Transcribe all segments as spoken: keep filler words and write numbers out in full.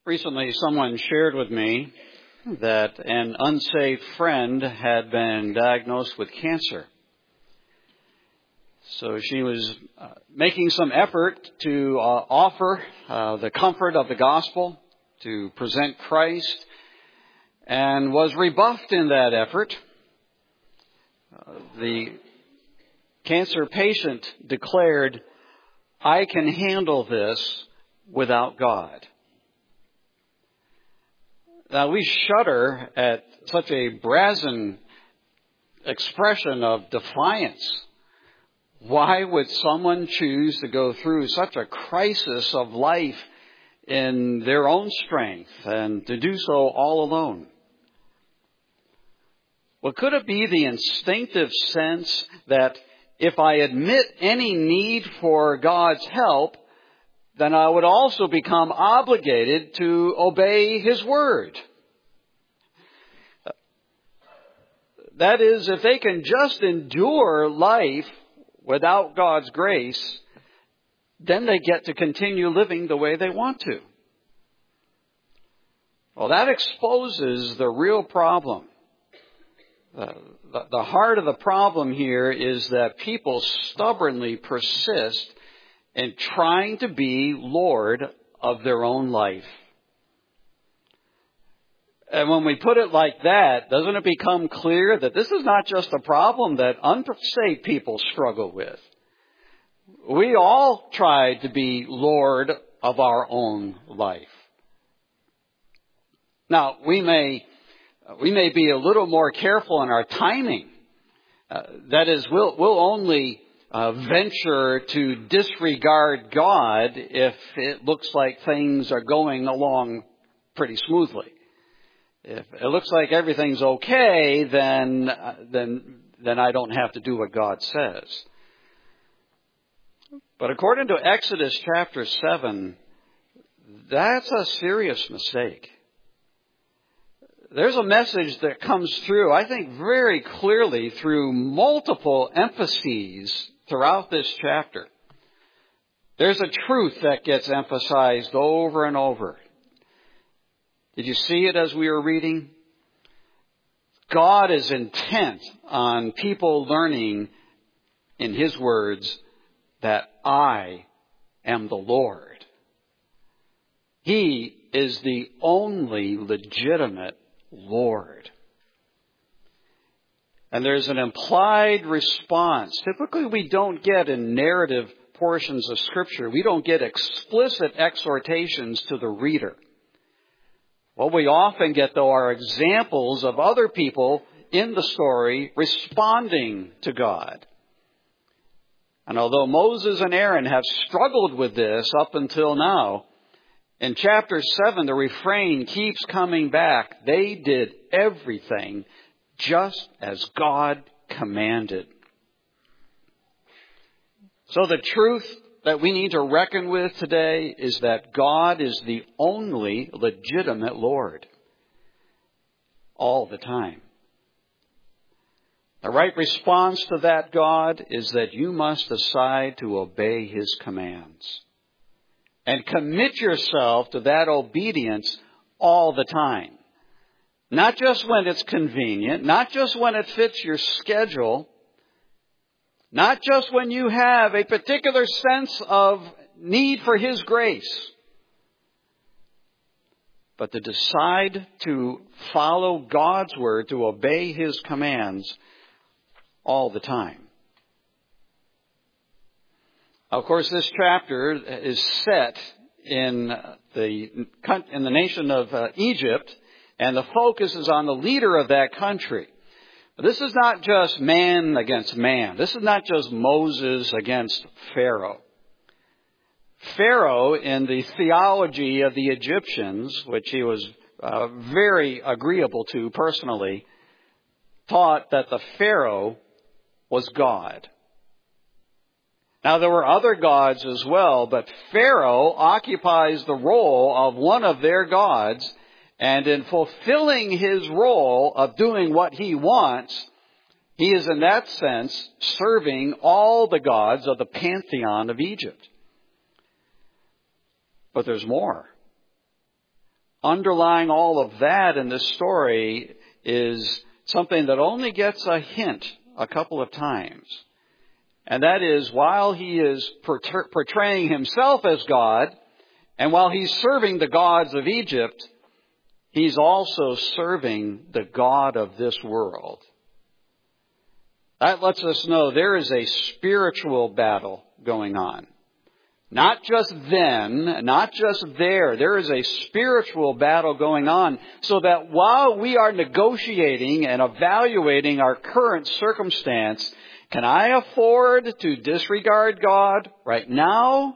Recently, someone shared with me that an unsafe friend had been diagnosed with cancer. So she was uh, making some effort to uh, offer uh, the comfort of the gospel, to present Christ, and was rebuffed in that effort. Uh, the cancer patient declared, "I can handle this without God." Now, we shudder at such a brazen expression of defiance. Why would someone choose to go through such a crisis of life in their own strength and to do so all alone? Well, could it be the instinctive sense that if I admit any need for God's help, then I would also become obligated to obey His word? That is, if they can just endure life without God's grace, then they get to continue living the way they want to. Well, that exposes the real problem. Uh, the, the heart of the problem here is that people stubbornly persist in trying to be Lord of their own life. And when we put it like that, doesn't it become clear that this is not just a problem that unsaved people struggle with? We all try to be Lord of our own life. Now, we may we may be a little more careful in our timing. Uh, that is, we'll we'll only uh, venture to disregard God if it looks like things are going along pretty smoothly. If it looks like everything's okay, then then then I don't have to do what God says. But according to Exodus chapter seven, that's a serious mistake. There's a message that comes through, I think, very clearly through multiple emphases throughout this chapter. There's a truth that gets emphasized over and over. Did you see it as we were reading? God is intent on people learning, in His words, that I am the Lord. He is the only legitimate Lord. And there's an implied response. Typically we don't get in narrative portions of Scripture, we don't get explicit exhortations to the reader. What we often get, though, are examples of other people in the story responding to God. And although Moses and Aaron have struggled with this up until now, in chapter seven, the refrain keeps coming back. They did everything just as God commanded. So the truth that we need to reckon with today is that God is the only legitimate Lord all the time. The right response to that God is that you must decide to obey His commands and commit yourself to that obedience all the time. Not just when it's convenient, not just when it fits your schedule, not just when you have a particular sense of need for His grace, but to decide to follow God's word, to obey His commands all the time. Of course, this chapter is set in the in the nation of uh, Egypt, and the focus is on the leader of that country. This is not just man against man. This is not just Moses against Pharaoh. Pharaoh, in the theology of the Egyptians, which he was uh, very agreeable to personally, taught that the Pharaoh was God. Now, there were other gods as well, but Pharaoh occupies the role of one of their gods. And in fulfilling his role of doing what he wants, he is in that sense serving all the gods of the pantheon of Egypt. But there's more. underlying all of that in this story is something that only gets a hint a couple of times. And that is, while he is portraying himself as God, and while he's serving the gods of Egypt, he's also serving the God of this world. That lets us know there is a spiritual battle going on. Not just then, not just there. There is a spiritual battle going on, so that while we are negotiating and evaluating our current circumstance, can I afford to disregard God right now?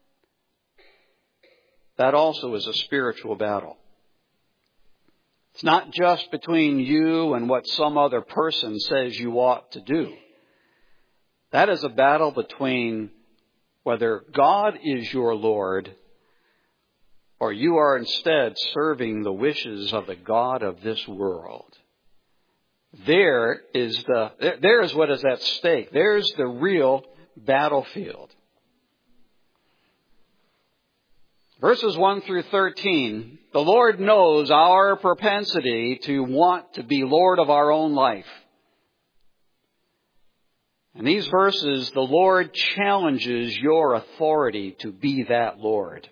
That also is a spiritual battle. It's not just between you and what some other person says you ought to do. That is a battle between whether God is your Lord or you are instead serving the wishes of the God of this world. There is the, there is what is at stake. There's the real battlefield. Verses one through thirteen, the Lord knows our propensity to want to be Lord of our own life. In these verses, the Lord challenges your authority to be that Lord.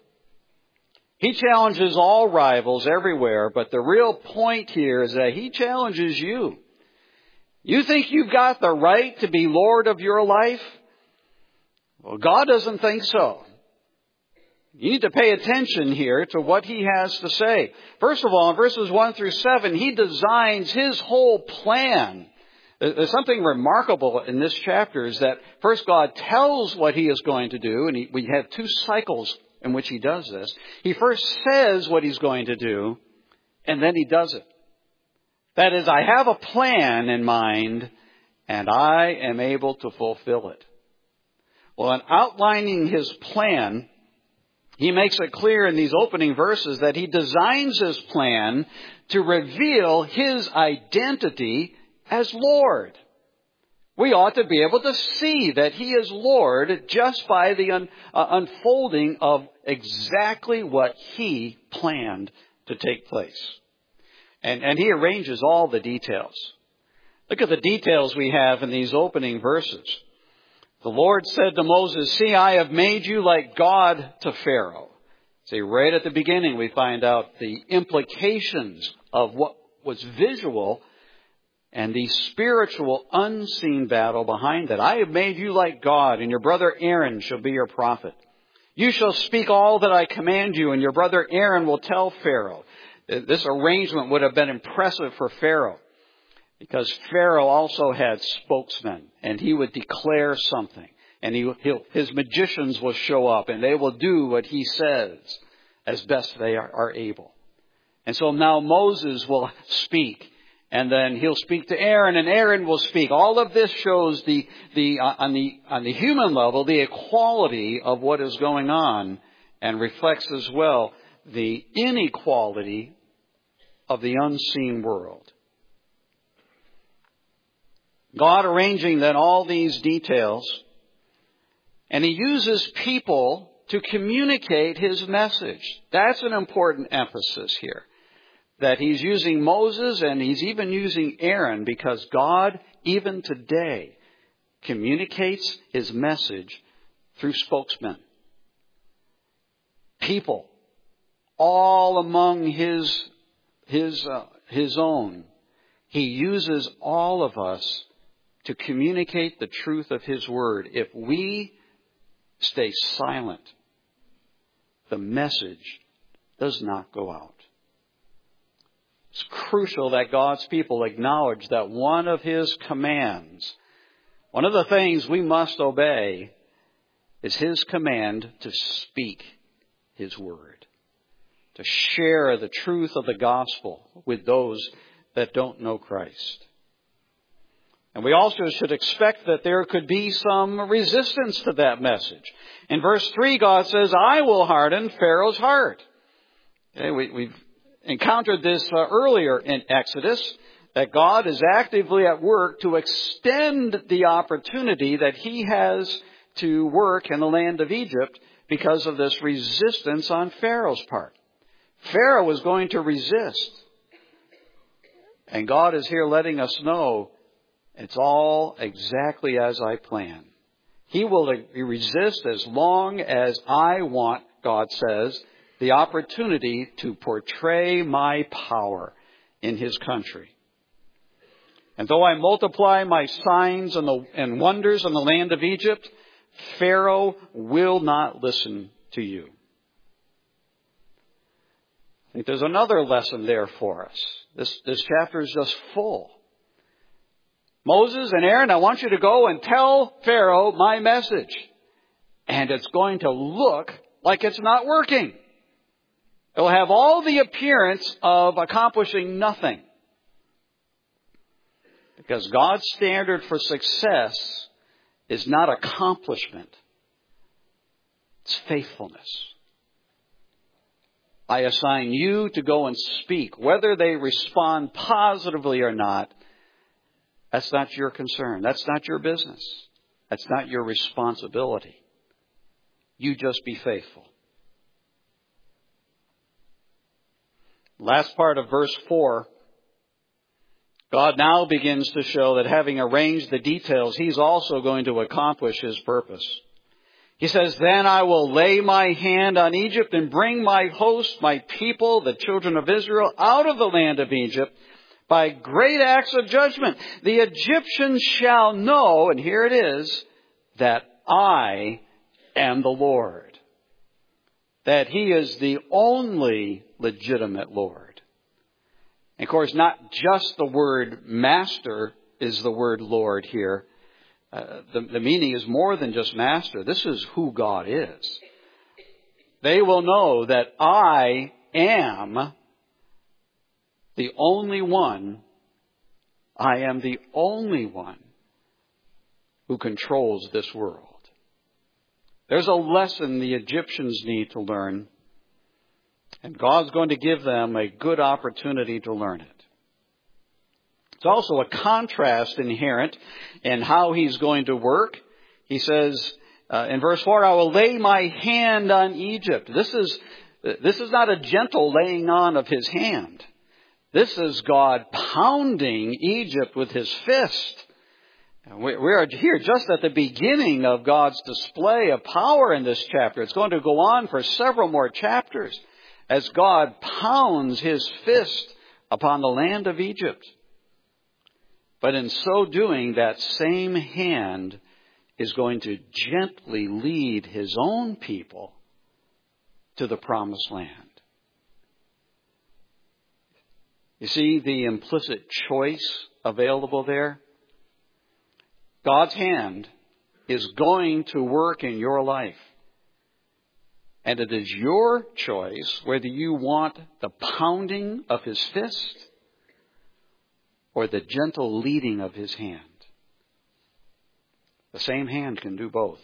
He challenges all rivals everywhere, but the real point here is that He challenges you. You think you've got the right to be Lord of your life? Well, God doesn't think so. You need to pay attention here to what He has to say. First of all, in verses one through seven, He designs His whole plan. There's something remarkable in this chapter is that first God tells what He is going to do, and he, we have two cycles in which He does this. He first says what He's going to do, and then He does it. That is, I have a plan in mind, and I am able to fulfill it. Well, in outlining His plan, He makes it clear in these opening verses that He designs His plan to reveal His identity as Lord. We ought to be able to see that He is Lord just by the un, uh, unfolding of exactly what He planned to take place. And, and He arranges all the details. Look at the details we have in these opening verses. The Lord said to Moses, "See, I have made you like God to Pharaoh." See, right at the beginning we find out the implications of what was visual and the spiritual unseen battle behind that. I have made you like God, and your brother Aaron shall be your prophet. You shall speak all that I command you, and your brother Aaron will tell Pharaoh. This arrangement would have been impressive for Pharaoh, because Pharaoh also had spokesmen, and he would declare something, and he, he'll, his magicians will show up, and they will do what he says as best they are, are able. And so now Moses will speak. And then he'll speak to Aaron, and Aaron will speak. All of this shows the, the, uh, on the, on the human level, the equality of what is going on, and reflects as well the inequality of the unseen world. God arranging then all these details, and He uses people to communicate His message. That's an important emphasis here. That He's using Moses and He's even using Aaron, because God, even today, communicates His message through spokesmen. People, all among His, His, uh, His own. He uses all of us to communicate the truth of His Word. If we stay silent, the message does not go out. It's crucial that God's people acknowledge that one of His commands, one of the things we must obey, is His command to speak His Word, to share the truth of the gospel with those that don't know Christ. And we also should expect that there could be some resistance to that message. In verse three, God says, "I will harden Pharaoh's heart." Okay, we, we've encountered this uh, earlier in Exodus, that God is actively at work to extend the opportunity that He has to work in the land of Egypt because of this resistance on Pharaoh's part. Pharaoh was going to resist. And God is here letting us know it's all exactly as I plan. He will resist as long as I want, God says, the opportunity to portray my power in his country. And though I multiply my signs and, the, and wonders in the land of Egypt, Pharaoh will not listen to you. I think there's another lesson there for us. This, this chapter is just full. Moses and Aaron, I want you to go and tell Pharaoh my message. And it's going to look like it's not working. It will have all the appearance of accomplishing nothing. Because God's standard for success is not accomplishment. It's faithfulness. I assign you to go and speak. Whether they respond positively or not, that's not your concern. That's not your business. That's not your responsibility. You just be faithful. Last part of verse four. God now begins to show that having arranged the details, he's also going to accomplish his purpose. He says, then I will lay my hand on Egypt and bring my host, my people, the children of Israel, out of the land of Egypt by great acts of judgment. The Egyptians shall know, and here it is, that I am the Lord. That he is the only legitimate Lord. And of course, not just the word master is the word Lord here. Uh, the, the meaning is more than just master. This is who God is. They will know that I am the only one. I am the only one who controls this world. There's a lesson the Egyptians need to learn. And God's going to give them a good opportunity to learn it. It's also a contrast inherent in how he's going to work. He says uh, in verse four, I will lay my hand on Egypt. This is, this is not a gentle laying on of his hand. This is God pounding Egypt with his fist. We are here just at the beginning of God's display of power in this chapter. It's going to go on for several more chapters as God pounds his fist upon the land of Egypt. But in so doing, that same hand is going to gently lead his own people to the promised land. You see the implicit choice available there? God's hand is going to work in your life. And it is your choice whether you want the pounding of his fist or the gentle leading of his hand. The same hand can do both.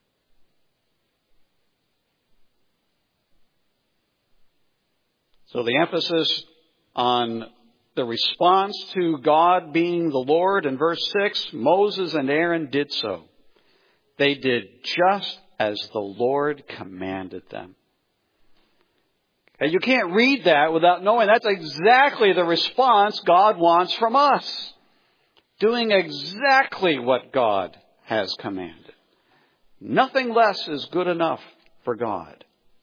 So the emphasis on the response to God being the Lord in verse six, Moses and Aaron did so. They did just as the Lord commanded them. And you can't read that without knowing that's exactly the response God wants from us. Doing exactly what God has commanded. Nothing less is good enough for God.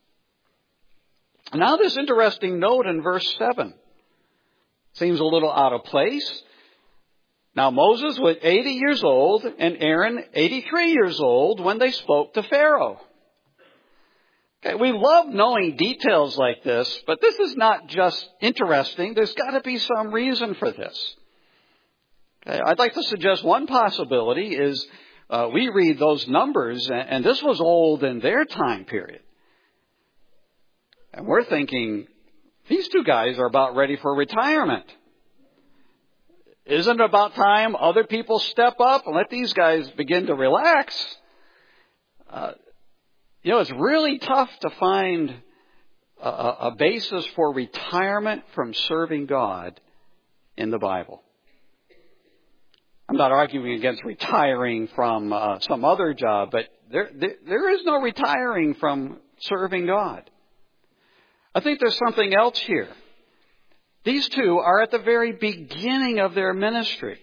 Now this interesting note in verse seven. Seems a little out of place. Now Moses was eighty years old and Aaron eighty-three years old when they spoke to Pharaoh. Okay, we love knowing details like this, but this is not just interesting. There's got to be some reason for this. Okay, I'd like to suggest one possibility is uh, we read those numbers, and, and this was old in their time period. And we're thinking, these two guys are about ready for retirement. Isn't it about time other people step up and let these guys begin to relax? Uh, you know, it's really tough to find a, a basis for retirement from serving God in the Bible. I'm not arguing against retiring from uh, some other job, but there, there, there is no retiring from serving God. I think there's something else here. These two are at the very beginning of their ministry.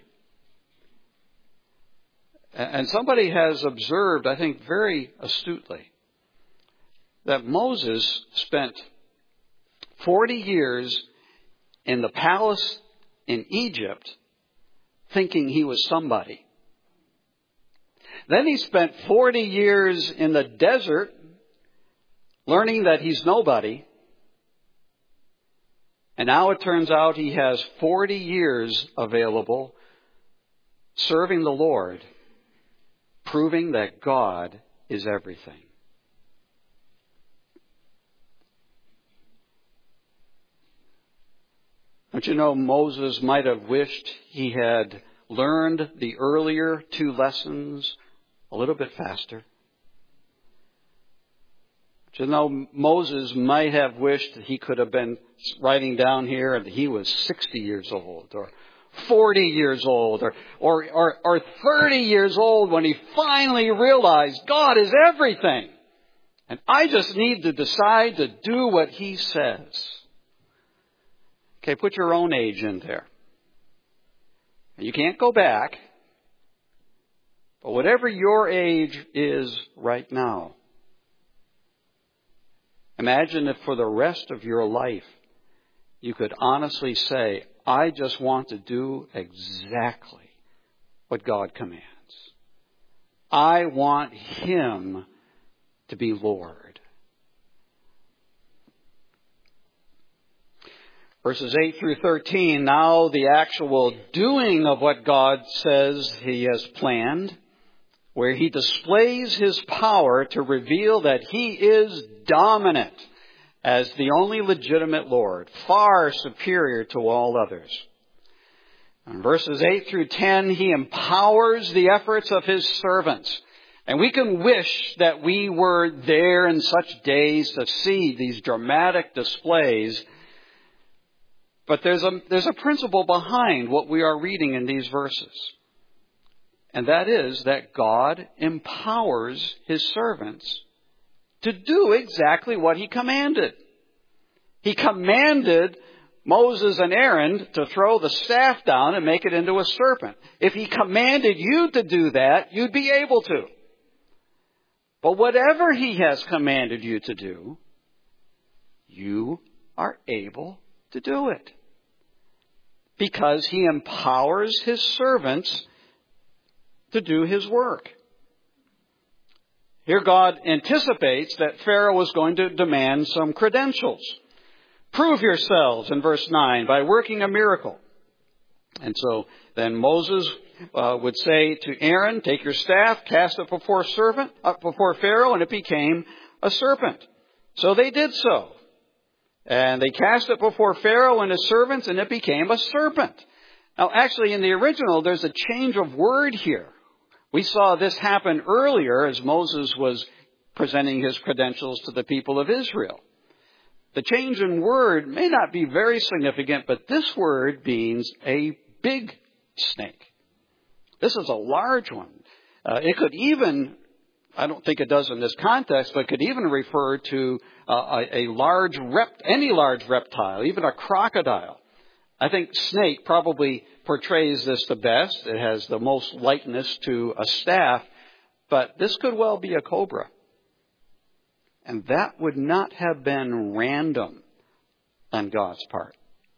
And somebody has observed, I think very astutely, that Moses spent forty years in the palace in Egypt thinking he was somebody. Then he spent forty years in the desert learning that he's nobody. And now it turns out he has forty years available serving the Lord, proving that God is everything. Don't you know, Moses might have wished he had learned the earlier two lessons a little bit faster. Don't you know, Moses might have wished he could have been writing down here that he was sixty years old or forty years old or, or, or, or thirty years old when he finally realized God is everything. And I just need to decide to do what he says. Okay, put your own age in there. You can't go back. But whatever your age is right now, imagine if for the rest of your life you could honestly say, I just want to do exactly what God commands. I want Him to be Lord. Verses eight through thirteen, now the actual doing of what God says He has planned, where He displays His power to reveal that He is dominant as the only legitimate Lord, far superior to all others. In verses eight through ten, He empowers the efforts of His servants. And we can wish that we were there in such days to see these dramatic displays. But there's a, there's a principle behind what we are reading in these verses. And that is that God empowers His servants to do exactly what He commanded. He commanded Moses and Aaron to throw the staff down and make it into a serpent. If He commanded you to do that, you'd be able to. But whatever He has commanded you to do, you are able to do it. Because He empowers His servants to do His work. Here God anticipates that Pharaoh is going to demand some credentials. Prove yourselves, in verse nine, by working a miracle. And so then Moses uh, would say to Aaron, take your staff, cast it before serpent, up before Pharaoh, and it became a serpent. So they did so. And they cast it before Pharaoh and his servants, and it became a serpent. Now, actually, in the original, there's a change of word here. We saw this happen earlier as Moses was presenting his credentials to the people of Israel. The change in word may not be very significant, but this word means a big snake. This is a large one. Uh, it could even, I don't think it does in this context, but could even refer to uh, a, a large rep, any large reptile, even a crocodile. I think snake probably portrays this the best. It has the most likeness to a staff, but this could well be a cobra. And that would not have been random on God's part.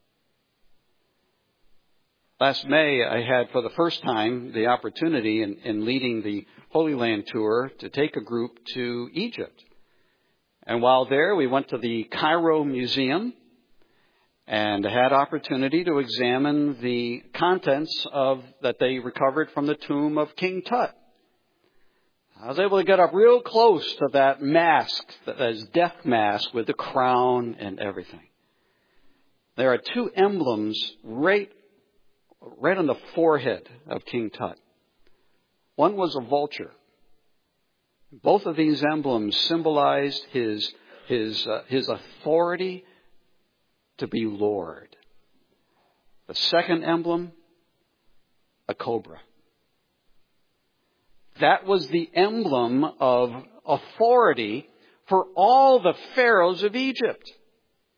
Last May, I had for the first time the opportunity in, in leading the Holy Land tour to take a group to Egypt. And while there, we went to the Cairo Museum and had opportunity to examine the contents of that they recovered from the tomb of King Tut. I was able to get up real close to that mask, that is death mask with the crown and everything. There are two emblems right, right on the forehead of King Tut. One was a vulture. Both of these emblems symbolized his, his, uh, his authority to be Lord. The second emblem, a cobra. That was the emblem of authority for all the pharaohs of Egypt.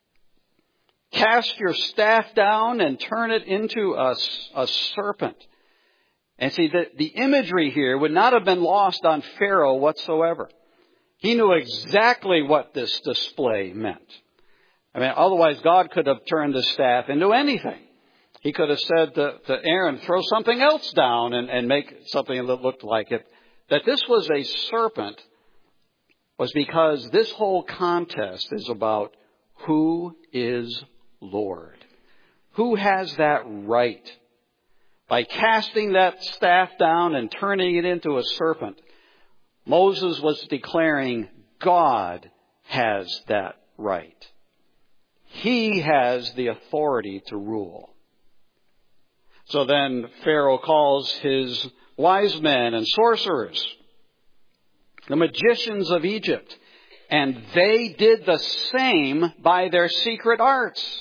cast your staff down and turn it into a, a serpent. And see, the, the imagery here would not have been lost on Pharaoh whatsoever. He knew exactly what this display meant. I mean, otherwise God could have turned the staff into anything. He could have said to, to Aaron, throw something else down and, and make something that looked like it. That this was a serpent was because this whole contest is about who is Lord. Who has that right? By casting that staff down and turning it into a serpent, Moses was declaring God has that right. He has the authority to rule. So then Pharaoh calls his wise men and sorcerers, the magicians of Egypt, and they did the same by their secret arts.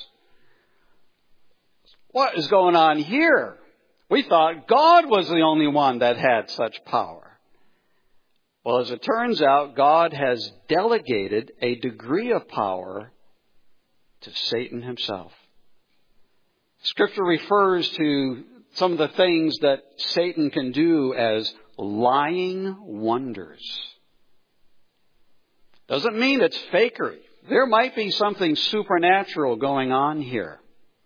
What is going on here? We thought God was the only one that had such power. Well, as it turns out, God has delegated a degree of power to Satan himself. Scripture refers to some of the things that Satan can do as lying wonders. Doesn't mean it's fakery. There might be something supernatural going on here.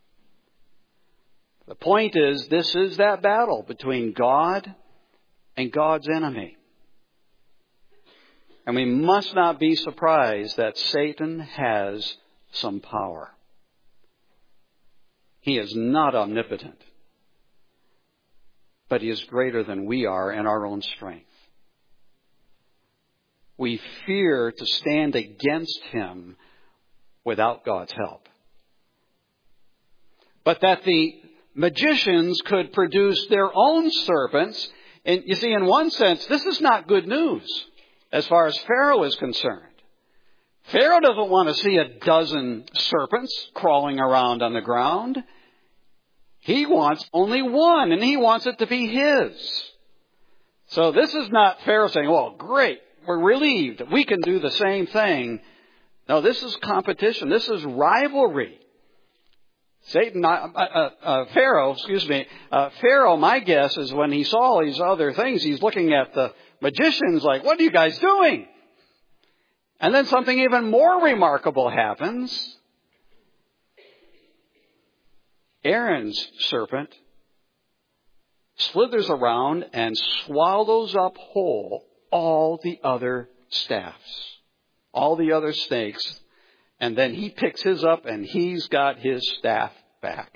The point is, this is that battle between God and God's enemy. And we must not be surprised that Satan has some power. He is not omnipotent, but he is greater than we are in our own strength. We fear to stand against him without God's help. But that the magicians could produce their own serpents. And you see, in one sense, this is not good news as far as Pharaoh is concerned. Pharaoh doesn't want to see a dozen serpents crawling around on the ground. He wants only one, and he wants it to be his. So this is not Pharaoh saying, well, great, we're relieved. We can do the same thing. No, this is competition. This is rivalry. Satan, uh, uh, uh, Pharaoh, excuse me, uh, Pharaoh, my guess is when he saw all these other things, he's looking at the magicians like, what are you guys doing? And then something even more remarkable happens. Aaron's serpent slithers around and swallows up whole all the other staffs, all the other snakes. And then he picks his up and he's got his staff back.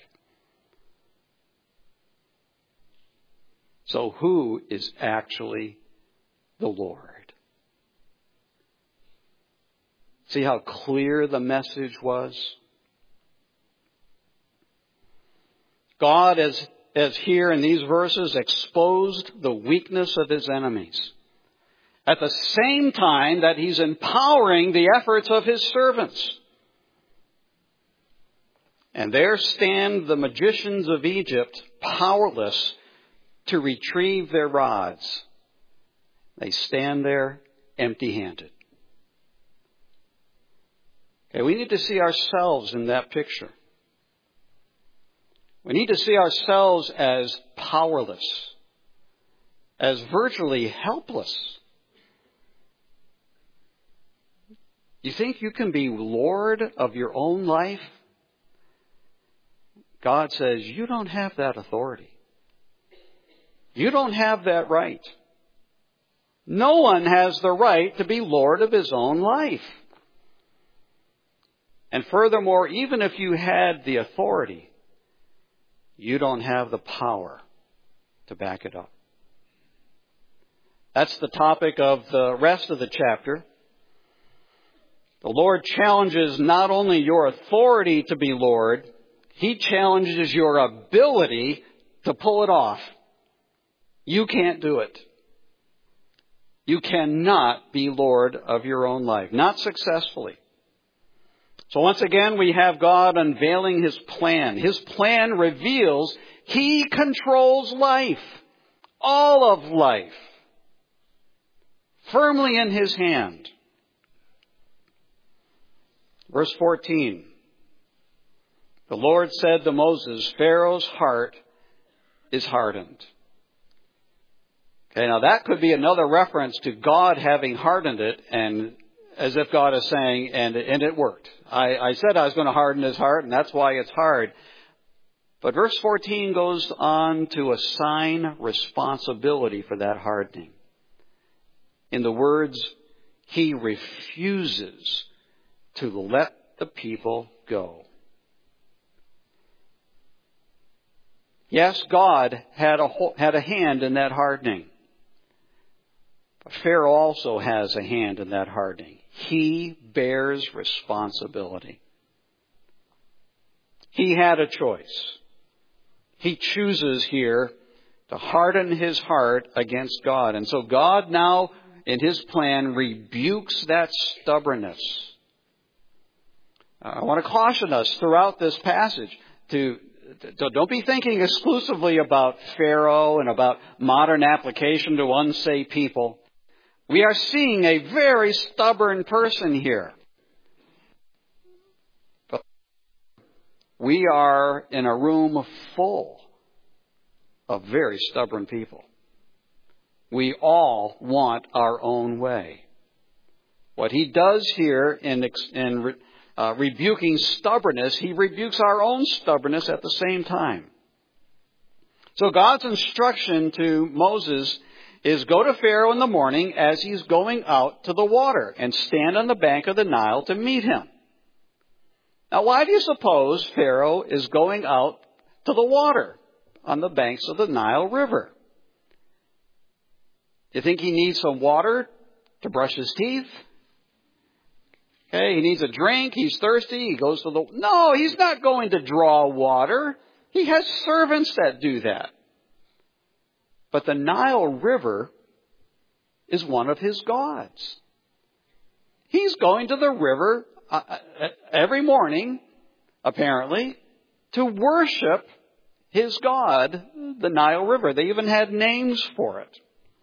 So who is actually the Lord? See how clear the message was? God, as, as here in these verses, exposed the weakness of his enemies. At the same time that he's empowering the efforts of his servants. And there stand the magicians of Egypt, powerless to retrieve their rods. They stand there empty-handed. Okay, we need to see ourselves in that picture. We need to see ourselves as powerless, as virtually helpless. You think you can be Lord of your own life? God says, you don't have that authority. You don't have that right. No one has the right to be Lord of his own life. And furthermore, even if you had the authority, you don't have the power to back it up. That's the topic of the rest of the chapter. The Lord challenges not only your authority to be Lord, he challenges your ability to pull it off. You can't do it. You cannot be Lord of your own life, not successfully. So once again, we have God unveiling his plan. His plan reveals he controls life, all of life, firmly in his hand. Verse fourteen. The Lord said to Moses, Pharaoh's heart is hardened. Okay, now that could be another reference to God having hardened it, and as if God is saying, and, and it worked. I, I said I was going to harden his heart, and that's why it's hard. But verse fourteen goes on to assign responsibility for that hardening. In the words, he refuses to let the people go. Yes, God had a, had a hand in that hardening. But Pharaoh also has a hand in that hardening. He bears responsibility. He had a choice. He chooses here to harden his heart against God. And so God now, in his plan, rebukes that stubbornness. I want to caution us throughout this passage to, to don't be thinking exclusively about Pharaoh and about modern application to unsaved people. We are seeing a very stubborn person here. But we are in a room full of very stubborn people. We all want our own way. What he does here in, in uh, rebuking stubbornness, he rebukes our own stubbornness at the same time. So God's instruction to Moses is go to Pharaoh in the morning as he's going out to the water and stand on the bank of the Nile to meet him. Now, why do you suppose Pharaoh is going out to the water on the banks of the Nile River? Do you think he needs some water to brush his teeth? Okay, he needs a drink. He's thirsty. He goes to the... No, he's not going to draw water. He has servants that do that. But the Nile River is one of his gods. He's going to the river uh, every morning, apparently, to worship his god, the Nile River. They even had names for it.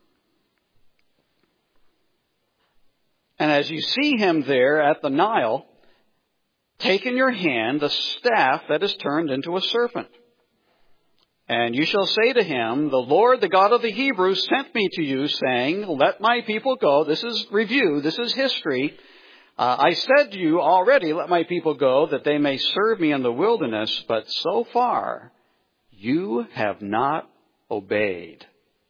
And as you see him there at the Nile, take in your hand the staff that is turned into a serpent. And you shall say to him, the Lord, the God of the Hebrews, sent me to you, saying, let my people go. This is review. This is history. Uh, I said to you already, let my people go, that they may serve me in the wilderness. But so far, you have not obeyed.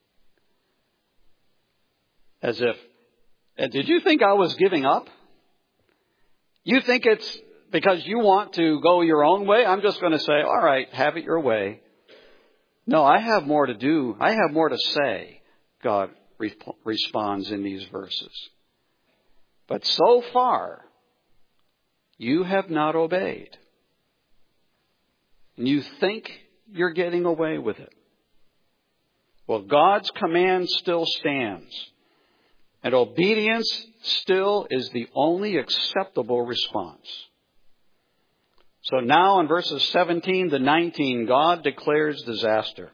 As if, did you think I was giving up? You think it's because you want to go your own way? I'm just going to say, all right, have it your way. No, I have more to do. I have more to say, God re- responds in these verses. But so far, you have not obeyed. And you think you're getting away with it. Well, God's command still stands. And obedience still is the only acceptable response. So now in verses seventeen to nineteen, God declares disaster.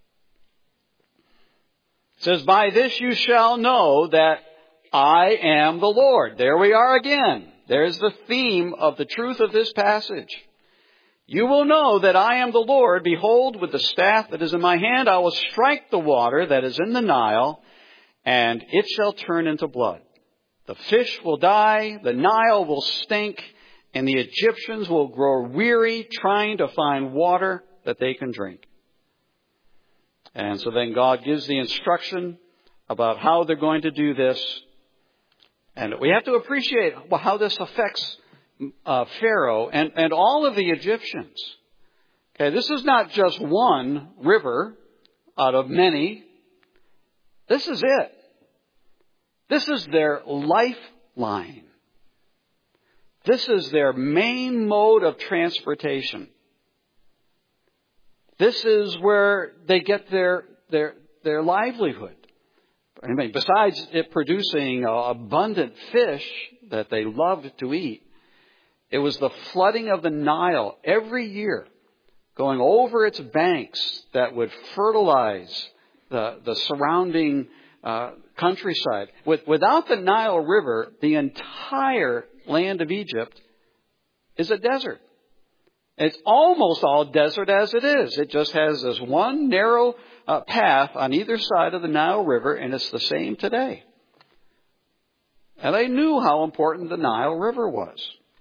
It says, by this you shall know that I am the Lord. There we are again. There's the theme of the truth of this passage. You will know that I am the Lord. Behold, with the staff that is in my hand, I will strike the water that is in the Nile, and it shall turn into blood. The fish will die, the Nile will stink, and the Egyptians will grow weary trying to find water that they can drink. And so then God gives the instruction about how they're going to do this. And we have to appreciate how this affects uh, Pharaoh and, and all of the Egyptians. Okay, this is not just one river out of many. This is it. This is their lifeline. This is their main mode of transportation. This is where they get their their their livelihood. I mean, besides it producing abundant fish that they loved to eat, it was the flooding of the Nile every year, going over its banks, that would fertilize the the surrounding uh, countryside. With, without the Nile River, the entire land of Egypt is a desert. It's almost all desert as it is. It just has this one narrow uh, path on either side of the Nile River, and it's the same today. And they knew how important the Nile River was.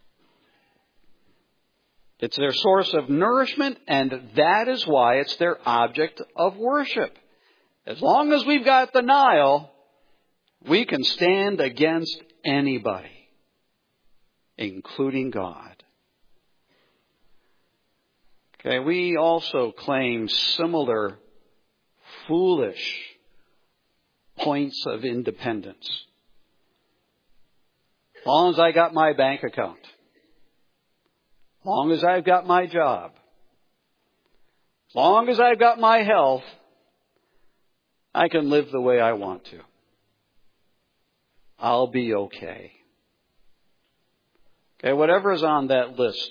It's their source of nourishment, and that is why it's their object of worship. As long as we've got the Nile, we can stand against anybody, including God. Okay, we also claim similar foolish points of independence. As long as I got my bank account, as long as I've got my job, as long as I've got my health, I can live the way I want to. I'll be okay. Okay, whatever is on that list,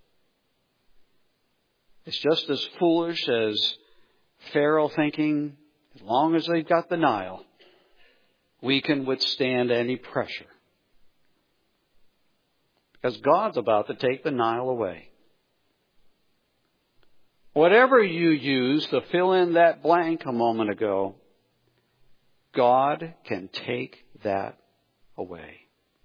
it's just as foolish as Pharaoh thinking, as long as they've got the Nile, we can withstand any pressure. Because God's about to take the Nile away. Whatever you use to fill in that blank a moment ago, God can take that away.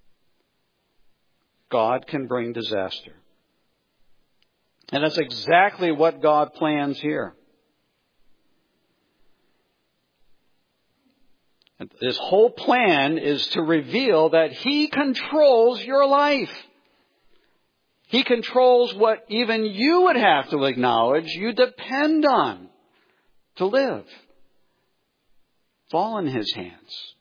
God can bring disaster. And that's exactly what God plans here. And this whole plan is to reveal that He controls your life. He controls what even you would have to acknowledge you depend on to live. It's all in His hands.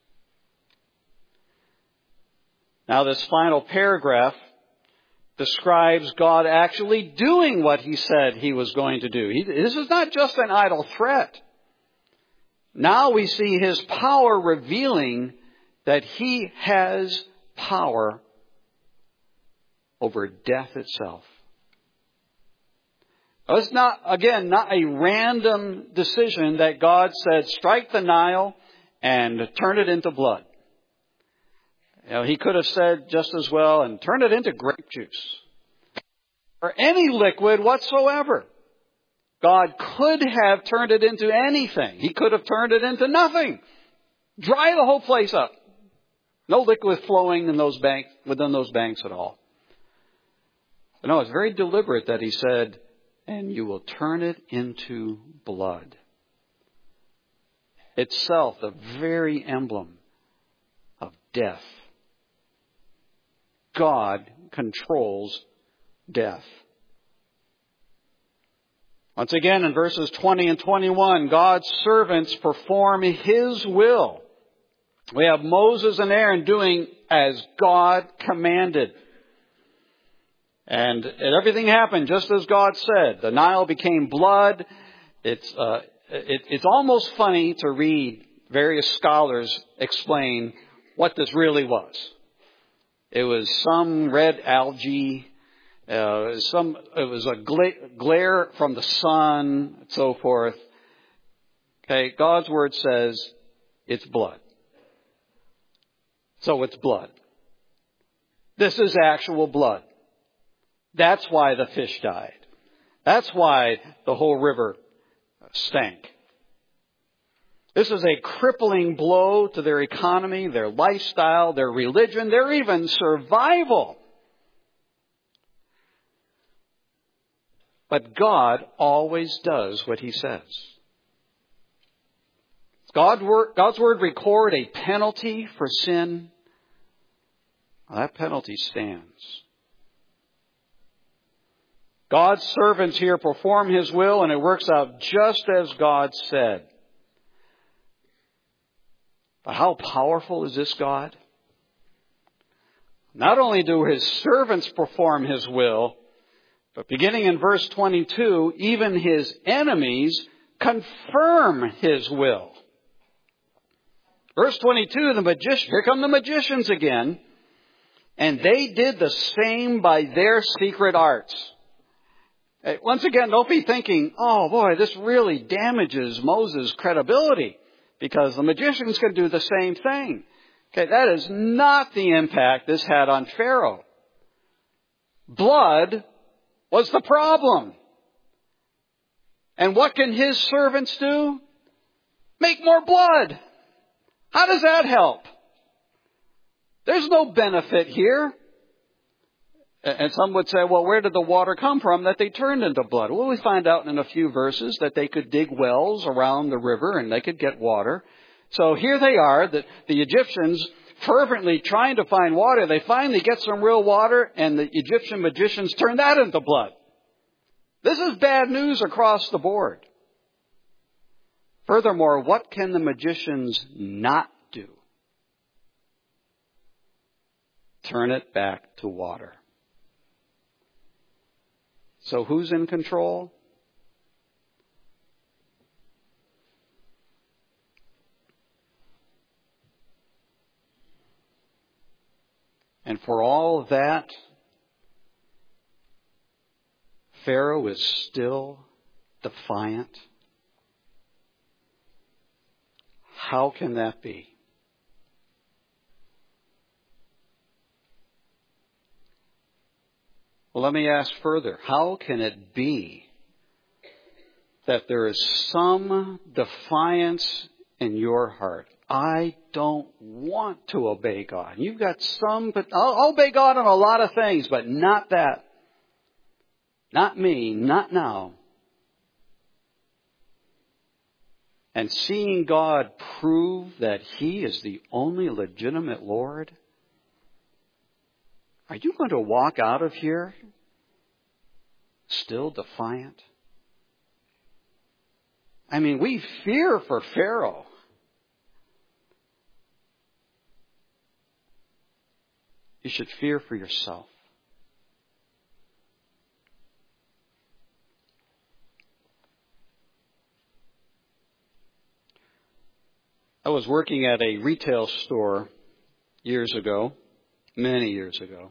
Now, this final paragraph describes God actually doing what He said He was going to do. He, this is not just an idle threat. Now we see His power revealing that He has power over death itself. It's not, again, not a random decision that God said, strike the Nile and turn it into blood. You know, He could have said just as well, and turn it into grape juice. Or any liquid whatsoever. God could have turned it into anything. He could have turned it into nothing. Dry the whole place up. No liquid flowing in those banks, within those banks at all. But no, it's very deliberate that He said, and you will turn it into blood. Itself the very emblem of death. God controls death. Once again, in verses twenty and twenty-one, God's servants perform His will. We have Moses and Aaron doing as God commanded. And everything happened just as God said. The Nile became blood. It's, uh, it, it's almost funny to read various scholars explain what this really was. It was some red algae. Uh, some it was a gla- glare from the sun, and so forth. Okay, God's word says it's blood. So it's blood. This is actual blood. That's why the fish died. That's why the whole river stank. This is a crippling blow to their economy, their lifestyle, their religion, their even survival. But God always does what He says. God's word, God's word record a penalty for sin. Well, that penalty stands. God's servants here perform His will, and it works out just as God said. But how powerful is this God? Not only do His servants perform His will, but beginning in verse twenty-two, even His enemies confirm His will. Verse twenty-two, the magician, here come the magicians again, and they did the same by their secret arts. Once again, don't be thinking, oh boy, this really damages Moses' credibility, because the magicians can do the same thing. Okay, that is not the impact this had on Pharaoh. Blood was the problem. And what can his servants do? Make more blood. How does that help? There's no benefit here. And some would say, well, where did the water come from that they turned into blood? Well, we find out in a few verses that they could dig wells around the river and they could get water. So here they are, the, the Egyptians fervently trying to find water. They finally get some real water, and the Egyptian magicians turn that into blood. This is bad news across the board. Furthermore, what can the magicians not do? Turn it back to water. So who's in control? And for all of that, Pharaoh is still defiant. How can that be? Well, let me ask further. How can it be that there is some defiance in your heart? I don't want to obey God. You've got some, but I'll obey God on a lot of things, but not that. Not me, not now. And seeing God prove that He is the only legitimate Lord, are you going to walk out of here still defiant? I mean, we fear for Pharaoh. You should fear for yourself. I was working at a retail store years ago, many years ago,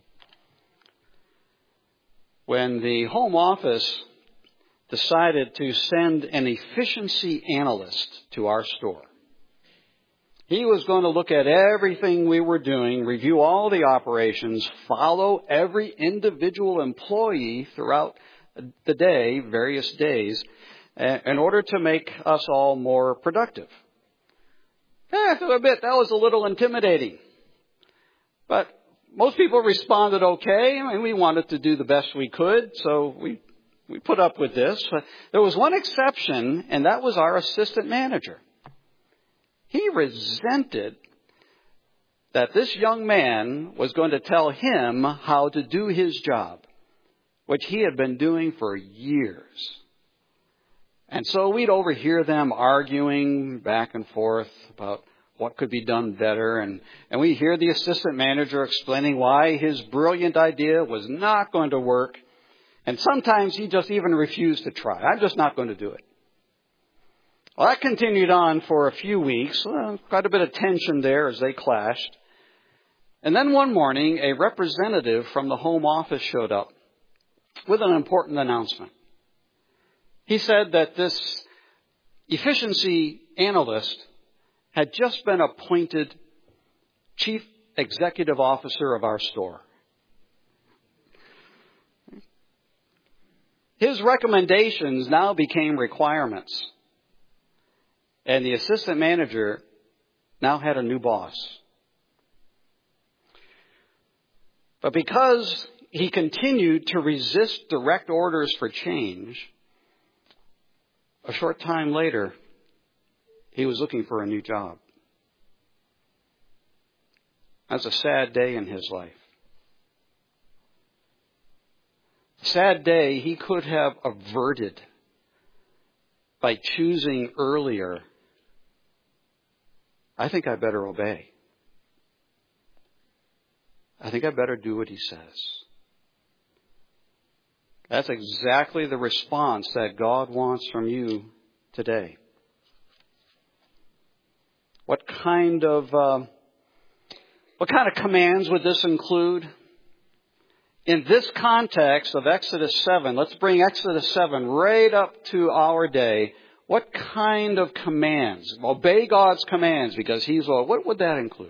when the home office decided to send an efficiency analyst to our store. He was going to look at everything we were doing, review all the operations, follow every individual employee throughout the day, various days, in order to make us all more productive. Eh, for a bit, that was a little intimidating. But most people responded okay. I mean, we wanted to do the best we could, so we we put up with this. But there was one exception, and that was our assistant manager. He resented that this young man was going to tell him how to do his job, which he had been doing for years. And so we'd overhear them arguing back and forth about what could be done better. And, and we hear the assistant manager explaining why his brilliant idea was not going to work. And sometimes he just even refused to try. I'm just not going to do it. Well, that continued on for a few weeks. Well, quite a bit of tension there as they clashed. And then one morning, a representative from the home office showed up with an important announcement. He said that this efficiency analyst had just been appointed chief executive officer of our store. His recommendations now became requirements. And the assistant manager now had a new boss. But because he continued to resist direct orders for change, a short time later, he was looking for a new job. That's a sad day in his life. Sad day he could have averted by choosing earlier, I think I better obey. I think I better do what he says. That's exactly the response that God wants from you today. What kind of uh, what kind of commands would this include? In this context of Exodus seven, let's bring Exodus seven right up to our day. What kind of commands? Obey God's commands because He's Lord. What would that include?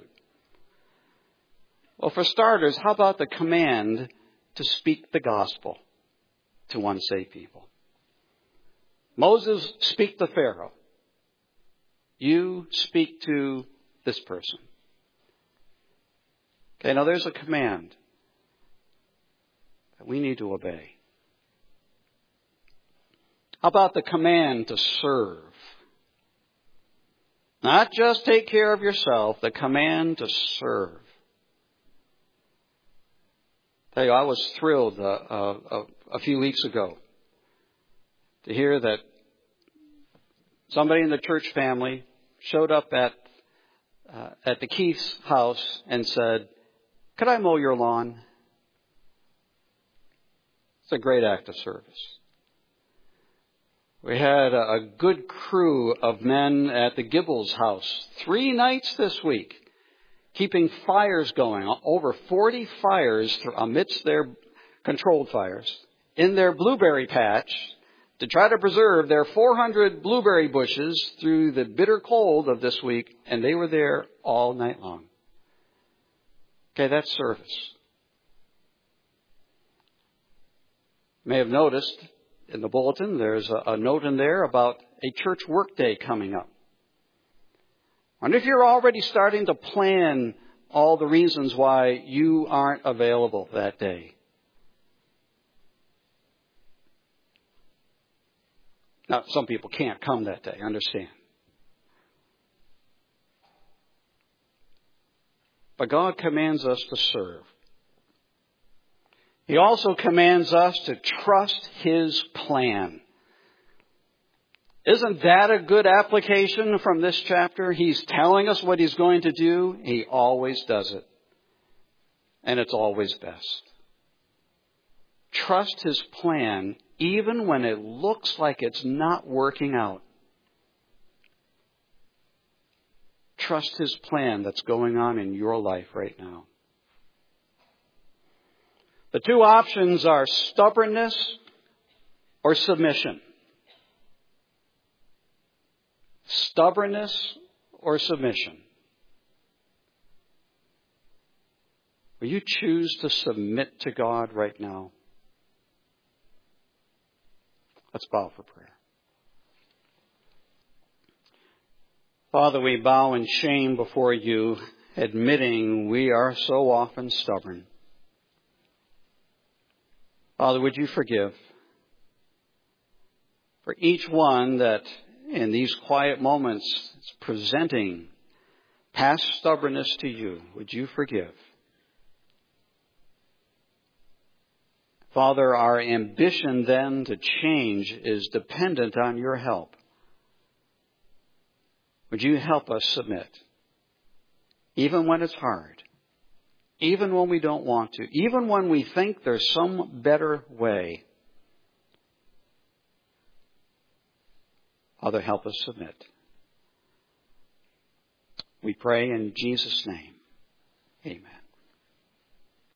Well, for starters, how about the command to speak the gospel? to unsaved people. Moses, speak to Pharaoh. You speak to this person. Okay, now there's a command that we need to obey. How about the command to serve? Not just take care of yourself, the command to serve. I tell you, I was thrilled uh, uh, a few weeks ago to hear that somebody in the church family showed up at uh, at the Keith's house and said, "Could I mow your lawn?" It's a great act of service. We had a, a good crew of men at the Gibbles house three nights this week, keeping fires going, over forty fires amidst their controlled fires in their blueberry patch to try to preserve their four hundred blueberry bushes through the bitter cold of this week, and they were there all night long. Okay, that's service. You may have noticed in the bulletin there's a, a note in there about a church workday coming up. And if you're already starting to plan all the reasons why you aren't available that day. Now, some people can't come that day, I understand. But God commands us to serve. He also commands us to trust His plan. Isn't that a good application from this chapter? He's telling us what He's going to do. He always does it. And it's always best. Trust His plan even when it looks like it's not working out. Trust His plan that's going on in your life right now. The two options are stubbornness or submission. Stubbornness or submission. Will you choose to submit to God right now? Let's bow for prayer. Father, we bow in shame before you, admitting we are so often stubborn. Father, would you forgive for each one that in these quiet moments is presenting past stubbornness to you? Would you forgive? Father, our ambition then to change is dependent on your help. Would you help us submit, even when it's hard? Even when we don't want to. Even when we think there's some better way. Father, help us submit. We pray in Jesus' name. Amen.